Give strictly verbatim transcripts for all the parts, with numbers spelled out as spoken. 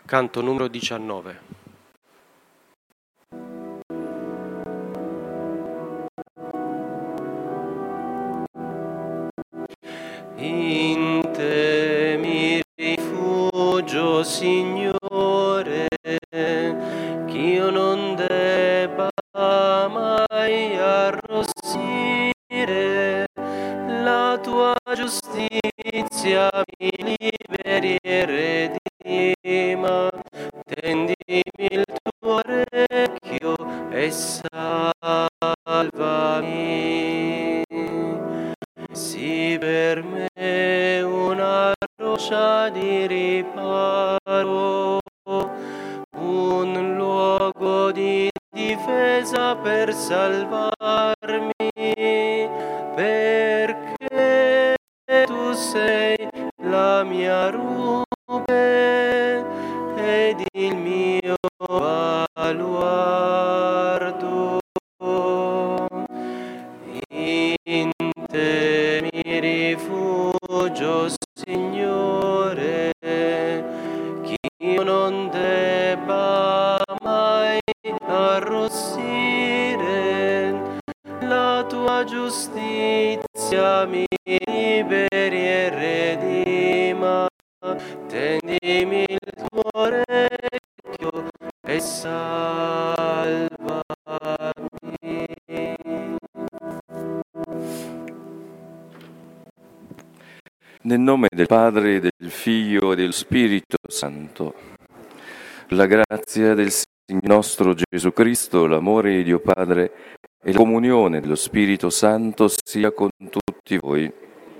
Canto numero diciannove. In te mi rifugio, Signore, ch'io non debba mai arrossire, la tua giustizia mi liberi e redima, tendimi il tuo orecchio e salvami. Sii per me una roccia di riparo, un luogo di difesa per salvarmi, perché tu sei la mia rupe ed il mio baluardo. In te mi rifugio, Signore, ch'io non debba mai arrossire, la tua giustizia mi liberi e redima, tendimi il tuo orecchio e salvami. Nel nome del Padre, del Figlio e dello Spirito Santo, la grazia del Signore nostro Gesù Cristo, l'amore di Dio Padre e la comunione dello Spirito Santo sia con tutti voi.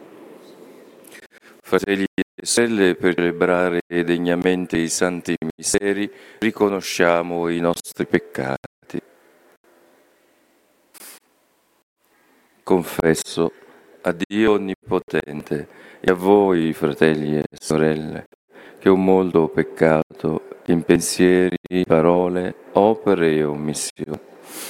Fratelli e sorelle, per celebrare degnamente i santi misteri, riconosciamo i nostri peccati. Confesso a Dio Onnipotente e a voi, fratelli e sorelle, che ho molto peccato in pensieri, parole, opere e omissioni.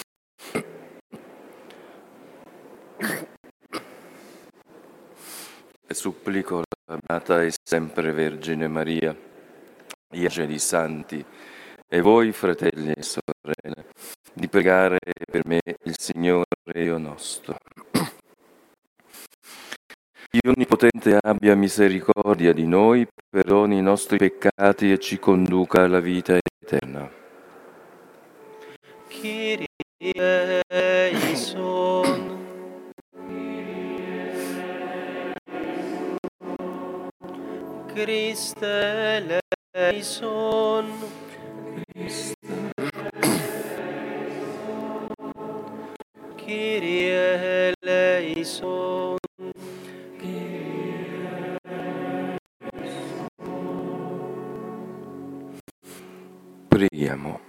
E supplico la Beata e sempre Vergine Maria, gli angeli santi e voi, fratelli e sorelle, di pregare per me il Signore Dio nostro. Dio Onnipotente abbia misericordia di noi, perdoni i nostri peccati e ci conduca alla vita eterna. Kyrie eleison. Christe eleison. Kyrie eleison. Preghiamo.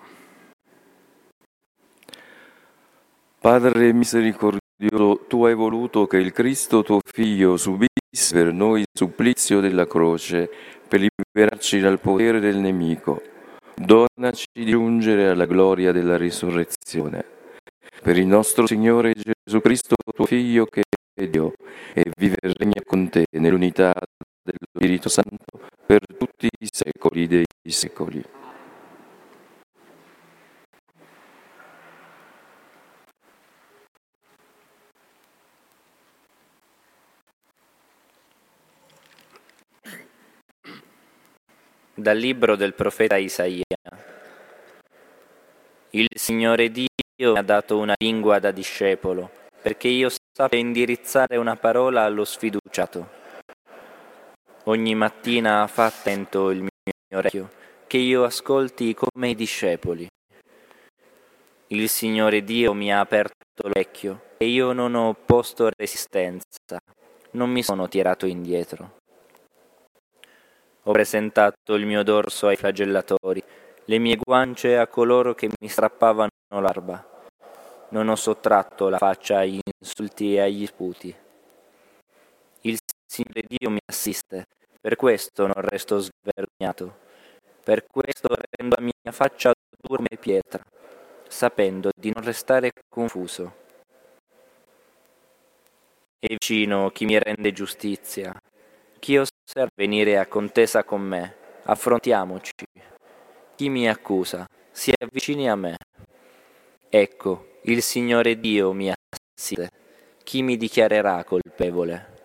Padre misericordioso, tu hai voluto che il Cristo tuo Figlio subisse per noi il supplizio della croce per liberarci dal potere del nemico. Donaci di giungere alla gloria della risurrezione. Per il nostro Signore Gesù Cristo, tuo Figlio, che è Dio, e vive e regna con te nell'unità dello Spirito Santo per tutti i secoli dei secoli. Dal libro del profeta Isaia. Il Signore Dio mi ha dato una lingua da discepolo, perché io sappia indirizzare una parola allo sfiduciato. Ogni mattina fa attento il mio orecchio, che io ascolti come i discepoli. Il Signore Dio mi ha aperto l'orecchio e io non ho opposto resistenza, non mi sono tirato indietro. Ho presentato il mio dorso ai flagellatori, le mie guance a coloro che mi strappavano l'arba. Non ho sottratto la faccia agli insulti e agli sputi. Il Signore Dio mi assiste, per questo non resto svergognato. Per questo rendo la mia faccia dura come pietra, sapendo di non restare confuso. È vicino chi mi rende giustizia. Chi oserà venire a contesa con me? Affrontiamoci. chi mi accusa? Si avvicini a me. Ecco, il Signore Dio mi assiste. Chi mi dichiarerà colpevole?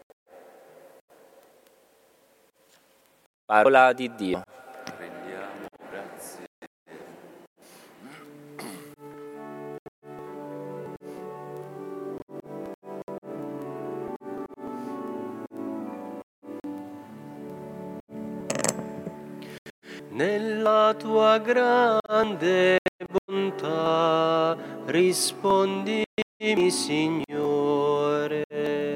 Parola di Dio. Rendiamo grazie. Nella tua grande bontà rispondimi, Signore.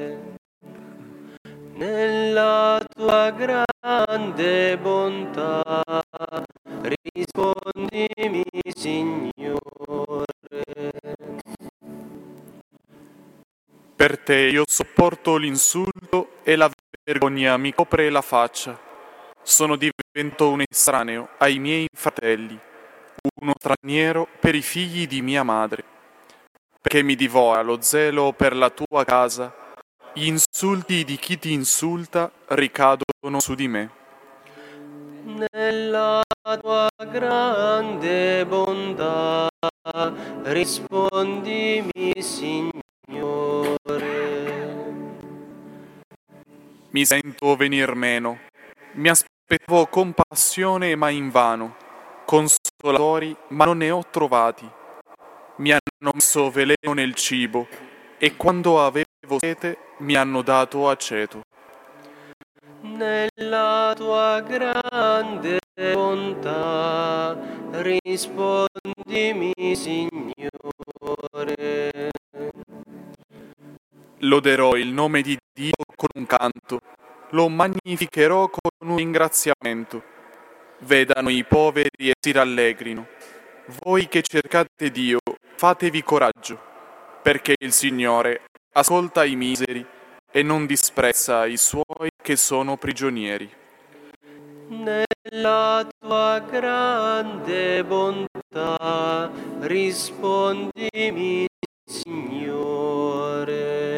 Nella tua grande bontà rispondimi, Signore. Per te io sopporto l'insulto e la vergogna mi copre la faccia. Sono diventato un estraneo ai miei fratelli, uno straniero per i figli di mia madre. Perché mi divora lo zelo per la tua casa, gli insulti di chi ti insulta ricadono su di me. Nella tua grande bontà rispondimi, Signore. Mi sento venir meno, mi aspettavo compassione ma invano, consolatori ma non ne ho trovati. Mi hanno messo veleno nel cibo e quando avevo sete mi hanno dato aceto. Nella tua grande bontà rispondimi, Signore. Loderò il nome di Dio con un canto, lo magnificherò con un ringraziamento. Vedano i poveri e si rallegrino. Voi che cercate Dio, fatevi coraggio, perché il Signore ascolta i miseri e non disprezza i suoi che sono prigionieri. Nella tua grande bontà rispondimi, Signore.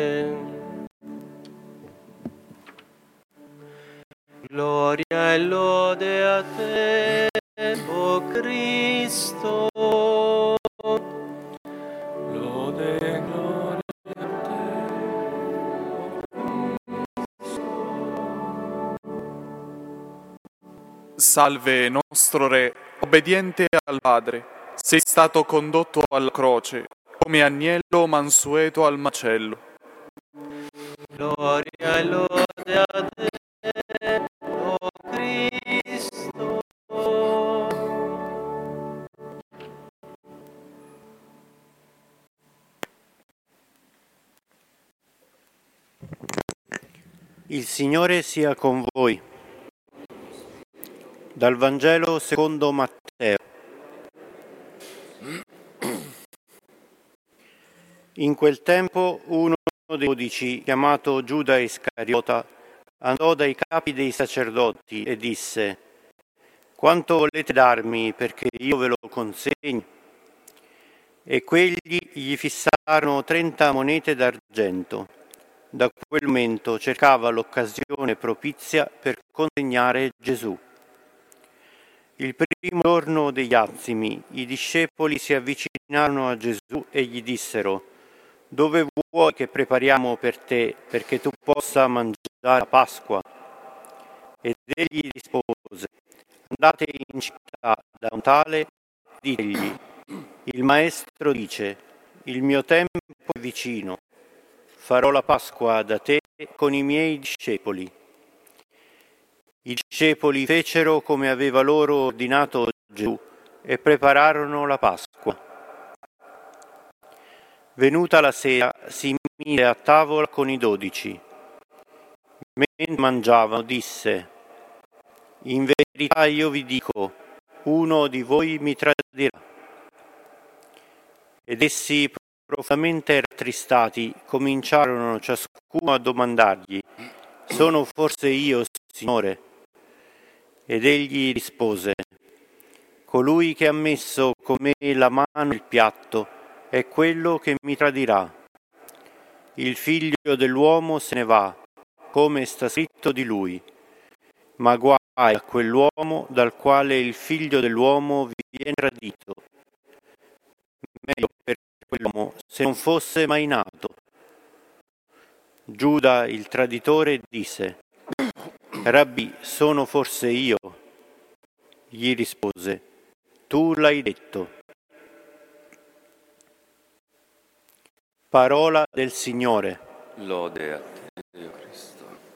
Gloria e lode a te, o Cristo. Lode e gloria a Salve nostro Re, obbediente al Padre, sei stato condotto alla croce, come agnello mansueto al macello. Gloria e lode a te, o Cristo. Il Signore sia con voi. Dal Vangelo secondo Matteo. In quel tempo uno dei dodici, chiamato Giuda Iscariota, andò dai capi dei sacerdoti e disse: «Quanto volete darmi perché io ve lo consegni?» E quegli gli fissarono trenta monete d'argento. Da quel momento cercava l'occasione propizia per consegnare Gesù. Il primo giorno degli Azimi, i discepoli si avvicinarono a Gesù e gli dissero: «Dove vuoi che prepariamo per te perché tu possa mangiare la Pasqua?» Ed egli rispose: «Andate in città da un tale e ditegli: il Maestro dice, il mio tempo è vicino, farò la Pasqua da te con i miei discepoli». I discepoli fecero come aveva loro ordinato Gesù e prepararono la Pasqua. Venuta la sera, si mise a tavola con i dodici. Mentre mangiavano, disse: «In verità io vi dico, uno di voi mi tradirà». Ed essi, profondamente rattristati, cominciarono ciascuno a domandargli: «Sono forse io, Signore?» Ed egli rispose: «Colui che ha messo con me la mano nel piatto è quello che mi tradirà. Il figlio dell'uomo se ne va, come sta scritto di lui. Ma guarda, a quell'uomo dal quale il figlio dell'uomo viene tradito. Meglio per quell'uomo se non fosse mai nato. Giuda, il traditore, disse: Rabbì, sono forse io? Gli rispose: Tu l'hai detto. Parola del Signore. Lode a te, Dio Cristo.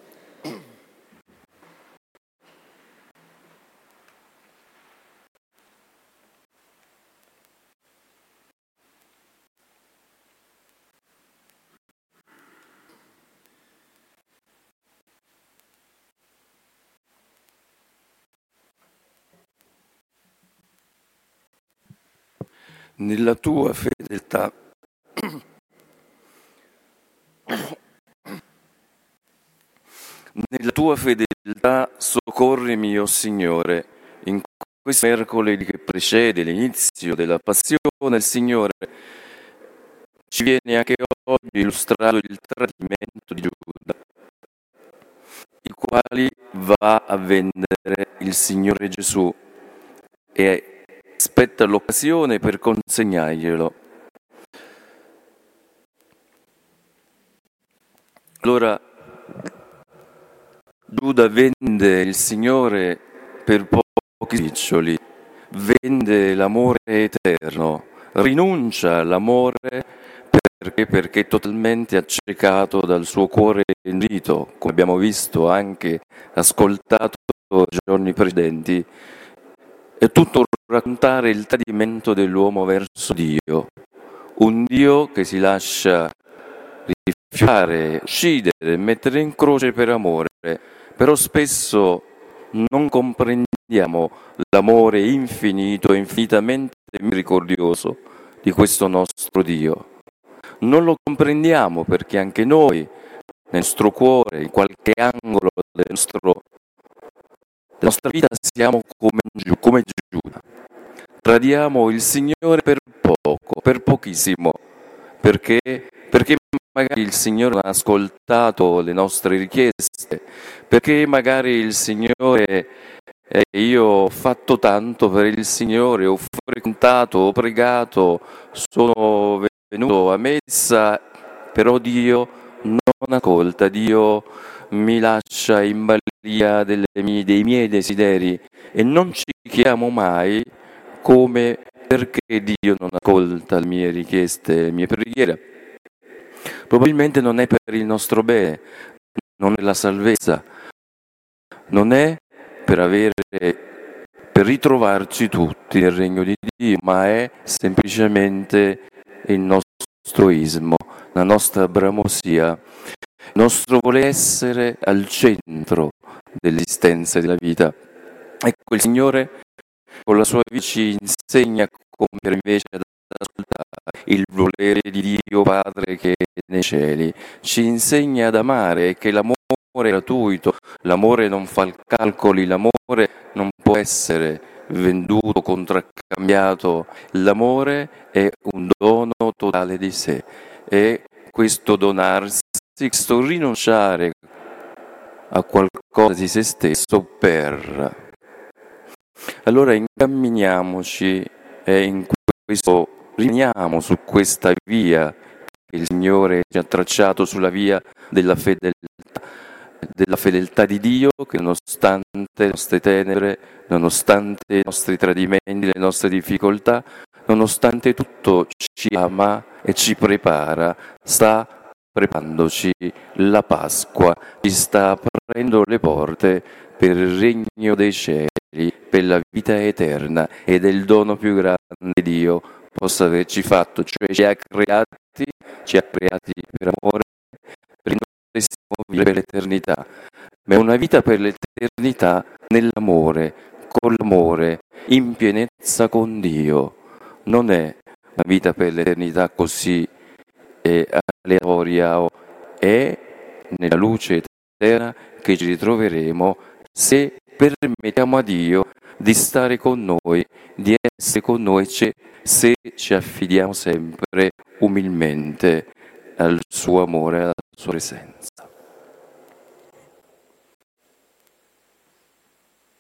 Nella tua fedeltà Nella tua fedeltà soccorrimi, o Signore. In questo mercoledì che precede l'inizio della passione, il Signore ci viene anche oggi illustrato il tradimento di Giuda, il quale va a vendere il Signore Gesù e aspetta l'occasione per consegnarglielo. Allora Giuda vende il Signore per pochi spiccioli, vende l'amore eterno, rinuncia all'amore perché, perché è totalmente accecato dal suo cuore indito, come abbiamo visto anche ascoltato nei giorni precedenti. È tutto raccontare il tradimento dell'uomo verso Dio, un Dio che si lascia rifiutare, uccidere, mettere in croce per amore. Però spesso non comprendiamo l'amore infinito e infinitamente misericordioso di questo nostro Dio. Non lo comprendiamo perché anche noi, nel nostro cuore, in qualche angolo del nostro, della nostra vita, siamo come, come Giuda. Tradiamo il Signore per poco, per pochissimo, perché, perché magari il Signore non ha ascoltato le nostre richieste, perché magari il Signore, eh, io ho fatto tanto per il Signore, ho frequentato, ho pregato, sono venuto a messa, però Dio non ascolta, Dio mi lascia in balia delle mie, dei miei desideri e non ci chiediamo mai come, perché Dio non ascolta le mie richieste, le mie preghiere. Probabilmente non è per il nostro bene, non è la salvezza, non è per avere, per ritrovarci tutti nel regno di Dio, ma è semplicemente il nostro ismo, la nostra bramosia, il nostro voler essere al centro dell'esistenza e della vita. Ecco, il Signore con la sua vita ci insegna come invece ad ascoltare il volere di Dio Padre che è nei cieli, ci insegna ad amare, che l'amore è gratuito, l'amore non fa calcoli, l'amore non può essere venduto, contraccambiato, l'amore è un dono totale di sé e questo donarsi, questo rinunciare a qualcosa di se stesso per... Allora incamminiamoci e in questo rimaniamo su questa via che il Signore ci ha tracciato, sulla via della fedeltà, della fedeltà di Dio, che nonostante le nostre tenebre, nonostante i nostri tradimenti, le nostre difficoltà, nonostante tutto ci ama e ci prepara, sta preparandoci la Pasqua, ci sta aprendo le porte per il regno dei cieli, per la vita eterna ed è il dono più grande di Dio possa averci fatto, cioè ci ha creati, ci ha creati per amore, per noi possiamo vivere per l'eternità, ma è una vita per l'eternità nell'amore, con l'amore, in pienezza con Dio, non è una vita per l'eternità così eh, aleatoria, è nella luce eterna che ci ritroveremo se permettiamo a Dio di stare con noi, di essere con noi, se ci affidiamo sempre umilmente al suo amore, alla sua presenza.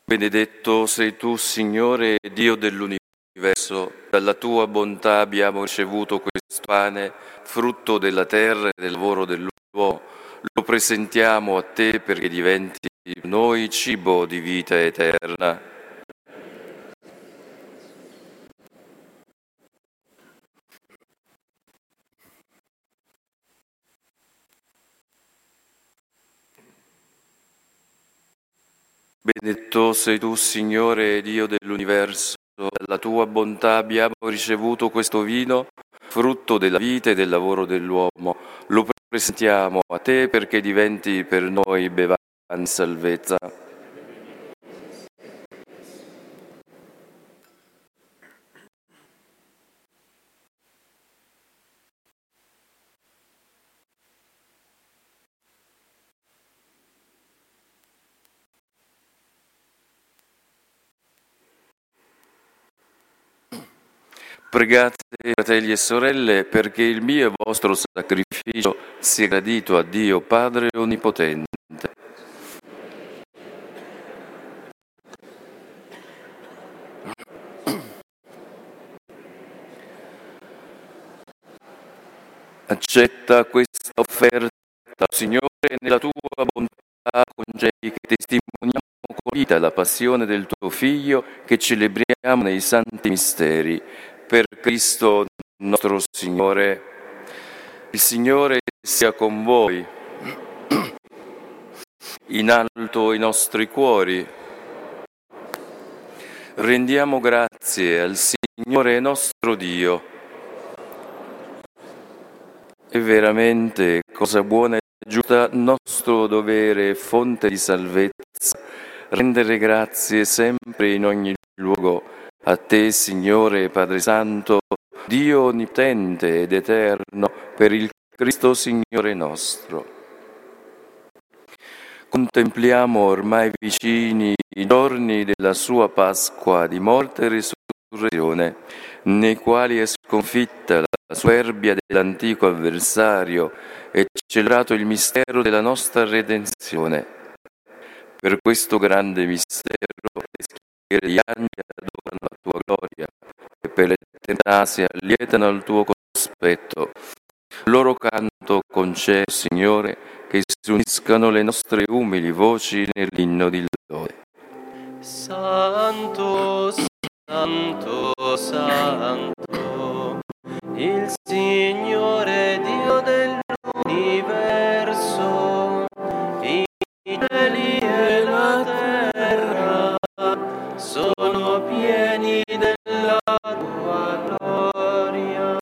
Benedetto sei tu, Signore, Dio dell'universo. Dalla tua bontà abbiamo ricevuto questo pane, frutto della terra e del lavoro dell'uomo. Lo presentiamo a te perché diventi per noi cibo di vita eterna. Benedetto sei tu, Signore, Dio dell'universo. Dalla tua bontà abbiamo ricevuto questo vino, frutto della vita e del lavoro dell'uomo. Lo presentiamo a te perché diventi per noi bevanda di salvezza. Pregate, fratelli e sorelle, perché il mio e vostro sacrificio sia gradito a Dio Padre Onnipotente. Accetta questa offerta, Signore, nella tua bontà concedi che testimoniamo con vita la passione del tuo Figlio che celebriamo nei santi misteri. Per Cristo nostro Signore. Il Signore sia con voi. In alto i nostri cuori. Rendiamo grazie al Signore nostro Dio. È veramente cosa buona e giusta, nostro dovere e fonte di salvezza, rendere grazie sempre in ogni luogo a te, Signore Padre Santo, Dio onnipotente ed eterno, per il Cristo Signore nostro. Contempliamo ormai vicini i giorni della sua Pasqua di morte e risurrezione, nei quali è sconfitta la superbia dell'antico avversario e celebrato il mistero della nostra redenzione. Per questo grande mistero le schiere degli angeli adorano la tua gloria e per l'eternità si allietano al tuo cospetto. Loro canto concedo, Signore, che si uniscano le nostre umili voci nell'inno di lode. Santo, Santo, Santo, il Signore Dio dell'universo, i cieli e la terra sono pieni della tua gloria.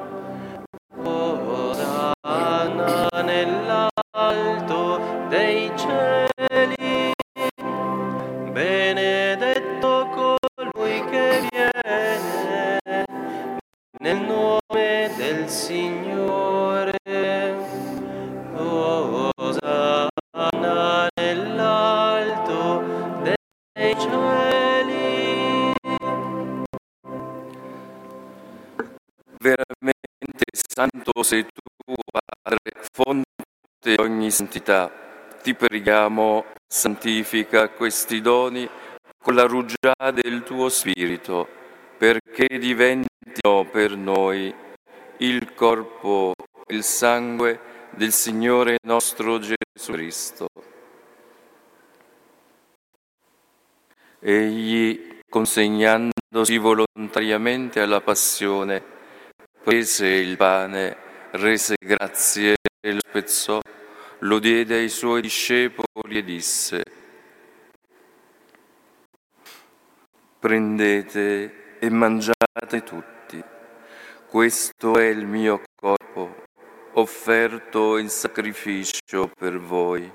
Osanna nell'alto dei cieli, benedetto colui che viene nel nome del Signore. Osanna nell'alto dei cieli. Veramente santo sei tu, Padre, fonte di ogni santità. Ti preghiamo, santifica questi doni con la rugiada del tuo Spirito, perché diventino per noi il corpo e il sangue del Signore nostro Gesù Cristo. Egli, consegnandosi volontariamente alla passione, prese il pane, rese grazie e lo spezzò, lo diede ai suoi discepoli e disse: prendete e mangiate tutti, questo è il mio corpo, offerto in sacrificio per voi.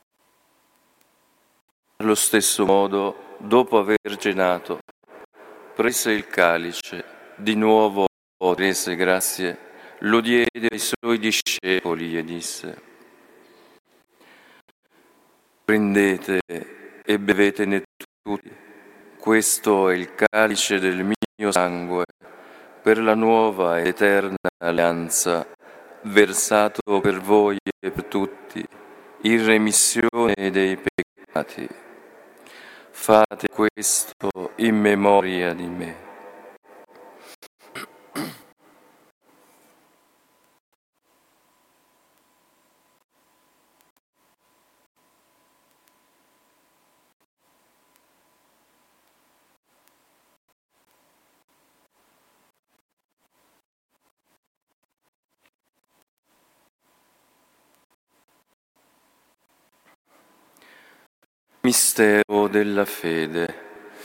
Allo stesso modo, dopo aver cenato, prese il calice, di nuovo rese grazie, lo diede ai suoi discepoli e disse: prendete e bevetene tutti, questo è il calice del mio sangue, per la nuova ed eterna alleanza, versato per voi e per tutti, in remissione dei peccati. Fate questo in memoria di me. Mistero della fede.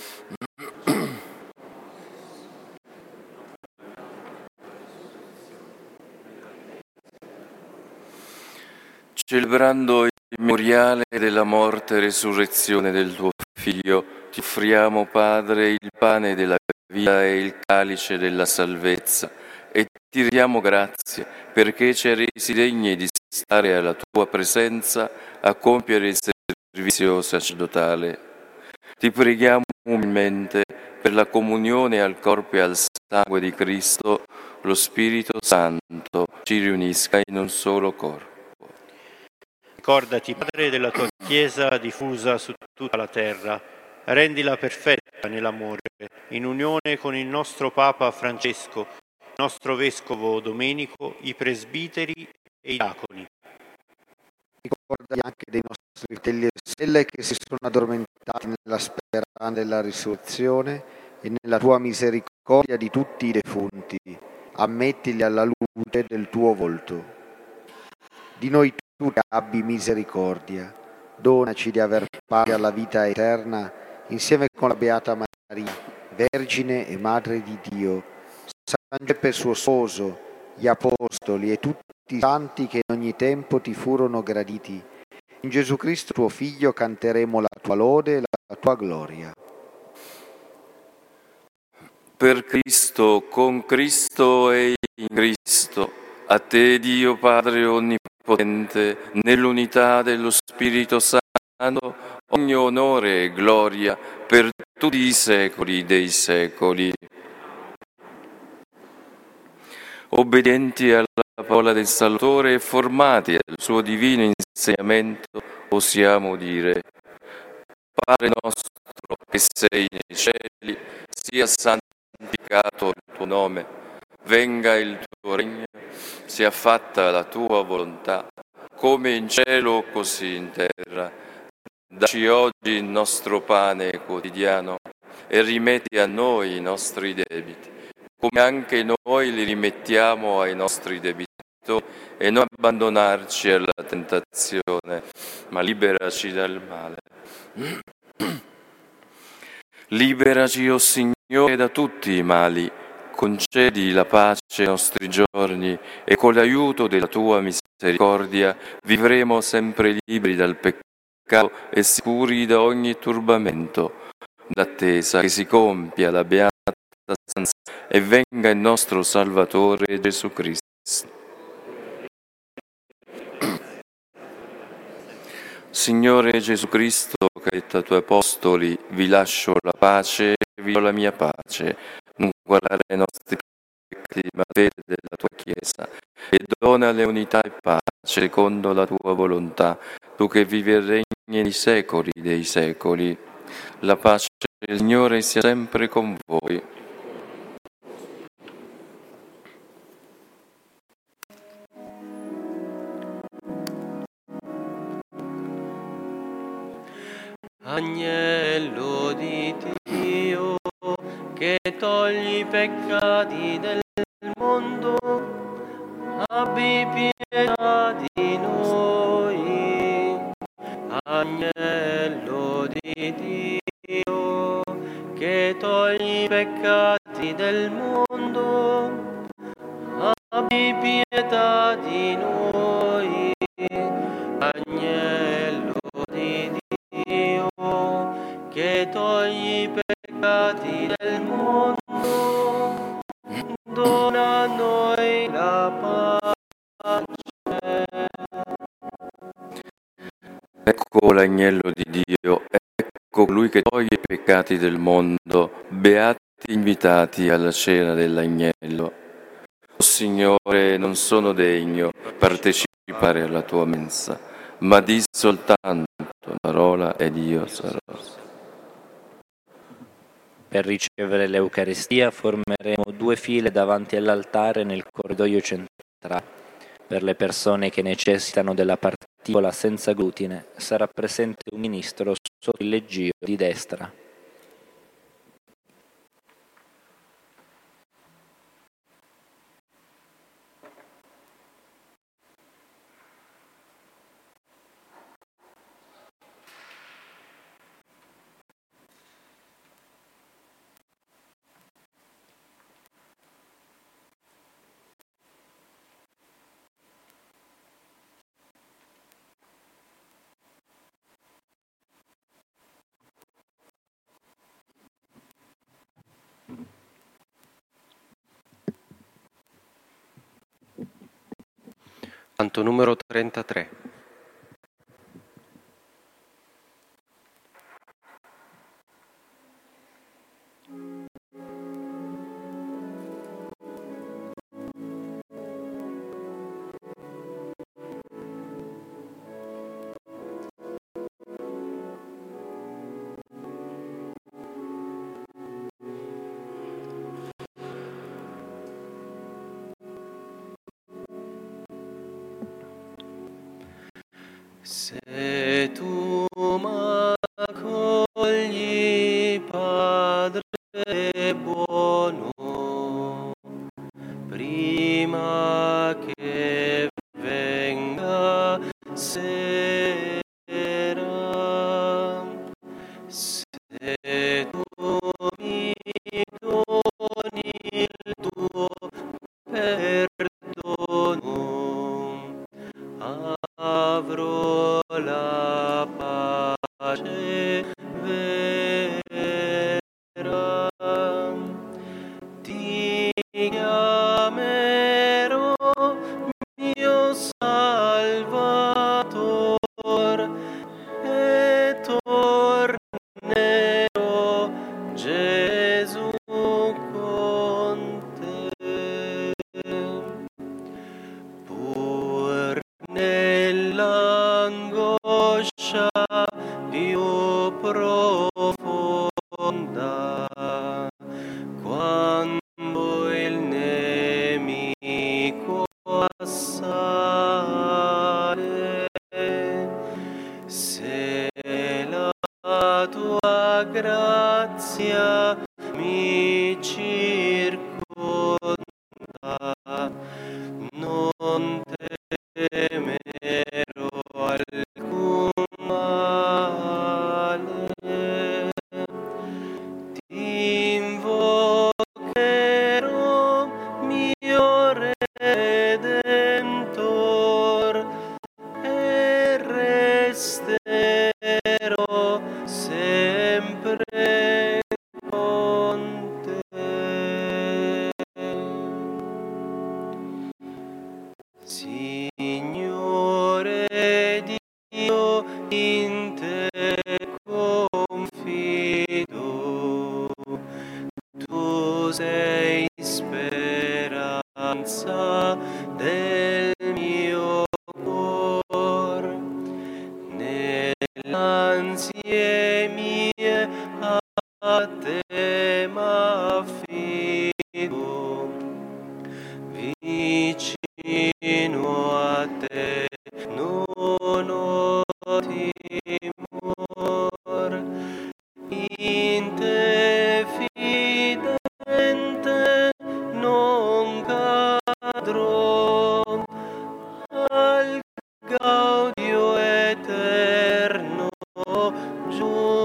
Celebrando il memoriale della morte e resurrezione del tuo Figlio, ti offriamo, Padre, il pane della vita e il calice della salvezza, e ti rendiamo grazie perché ci hai resi degni di stare alla tua presenza a compiere il servizio sacerdotale. Ti preghiamo umilmente per la comunione al corpo e al sangue di Cristo, lo Spirito Santo ci riunisca in un solo corpo. Ricordati, Padre, della tua Chiesa diffusa su tutta la terra, rendila perfetta nell'amore, in unione con il nostro Papa Francesco, il nostro Vescovo Domenico, i presbiteri e i diaconi. Ricordati anche dei nostri fratelli e sorelle che si sono addormentati nella speranza della risurrezione e nella tua misericordia di tutti i defunti. Ammettili alla luce del tuo volto. Di noi tu che abbi misericordia, donaci di aver parte alla vita eterna insieme con la Beata Maria, Vergine e Madre di Dio, San Giuseppe suo sposo, gli Apostoli e tutti i santi che in ogni tempo ti furono graditi. In Gesù Cristo tuo Figlio canteremo la tua lode e la tua gloria. Per Cristo, con Cristo e in Cristo, a te Dio Padre Onnipotente, nell'unità dello Spirito Santo, ogni onore e gloria per tutti i secoli dei secoli. Obbedienti alla parola del Salvatore e formati al suo divino insegnamento, possiamo dire: Padre nostro che sei nei cieli, sia santificato il tuo nome, venga il tuo regno, sia fatta la tua volontà, come in cielo così in terra. Dacci oggi il nostro pane quotidiano e rimetti a noi i nostri debiti, come anche noi li rimettiamo ai nostri debitori, e non abbandonarci alla tentazione, ma liberaci dal male. Liberaci, o oh Signore, da tutti i mali, concedi la pace ai nostri giorni e con l'aiuto della tua misericordia vivremo sempre liberi dal peccato e sicuri da ogni turbamento, d'attesa che si compia la beata stanza e venga il nostro Salvatore Gesù Cristo. Signore Gesù Cristo, che hai detto ai tuoi apostoli: vi lascio la pace, vi do la mia pace, non guardare i nostri peccati, ma fede della tua Chiesa, e donale unità e pace secondo la tua volontà, tu che vivi e regni nei secoli dei secoli. La pace del Signore sia sempre con voi. Agnello di Dio, che togli i peccati del mondo, abbi pietà di noi. Agnello di Dio, che togli i peccati del mondo, abbi pietà di noi. Agnello di Dio, che togli i peccati del mondo, di Dio, ecco colui che toglie i peccati del mondo, beati gli invitati alla cena dell'agnello. O Signore, non sono degno di partecipare alla tua mensa, ma di soltanto la parola ed io sarò. Per ricevere l'Eucaristia formeremo due file davanti all'altare nel corridoio centrale. Per le persone che necessitano della particola senza glutine sarà presente un ministro sotto il leggio di destra. Canto numero trentatré. Se tu m'accogli, Padre buono, prima che venga sera, se tu mi doni il tuo perdono, avrò la pace vera. Ti chiamerò mio Salvator e tornerò, Gesù, con te. Pur nell'angoscia più profonda, quando il nemico assale, se la tua grazia mi circonda, non temerò alcun male. Ti invocherò, mio Redentor, e resterò sempre con te. Signore Dio, in te confido, tu sei speranza del mio cor, nell'ansie mie a te m'affido, vicino a te non ho timor, in te fidente non cadrò, al gaudio eterno giù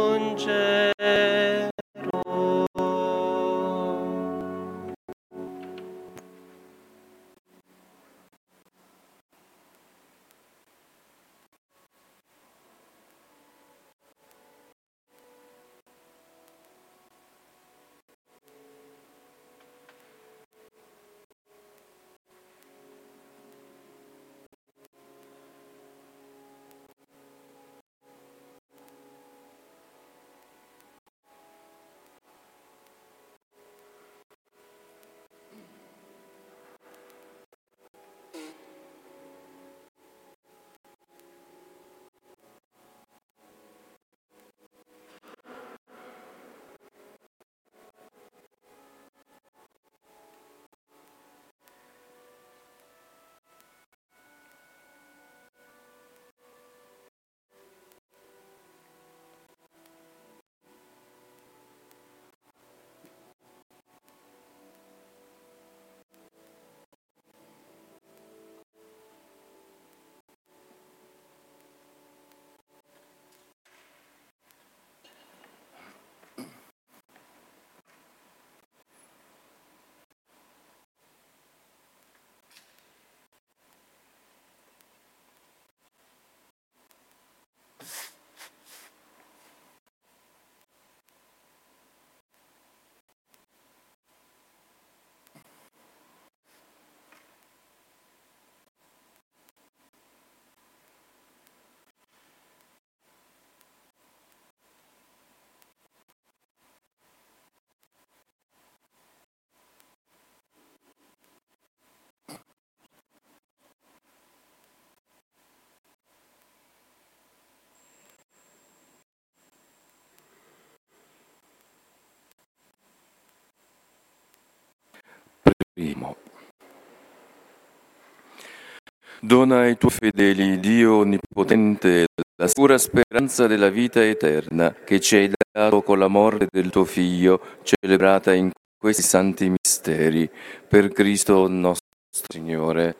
Dona ai tuoi fedeli, Dio Onnipotente, la sicura speranza della vita eterna che ci hai dato con la morte del tuo Figlio, celebrata in questi santi misteri. Per Cristo nostro Signore.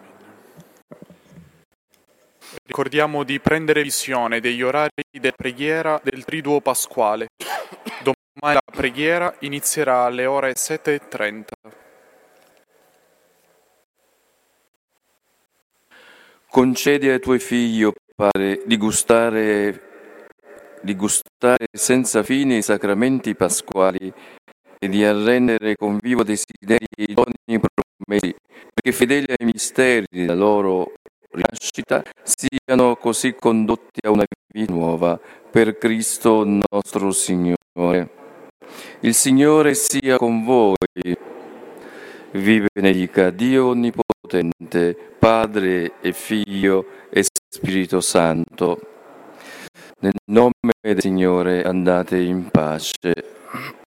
Ricordiamo di prendere visione degli orari della preghiera del Triduo Pasquale. Domani la preghiera inizierà alle ore sette e trenta. Concedi ai tuoi figli, o Padre, di gustare, di gustare senza fine i sacramenti pasquali e di arrendere con vivo desiderio i doni promessi, perché fedeli ai misteri della loro rinascita siano così condotti a una vita nuova, per Cristo nostro Signore. Il Signore sia con voi. Vi benedica Dio Onnipotente, Padre e Figlio e Spirito Santo. Nel nome del Signore andate in pace.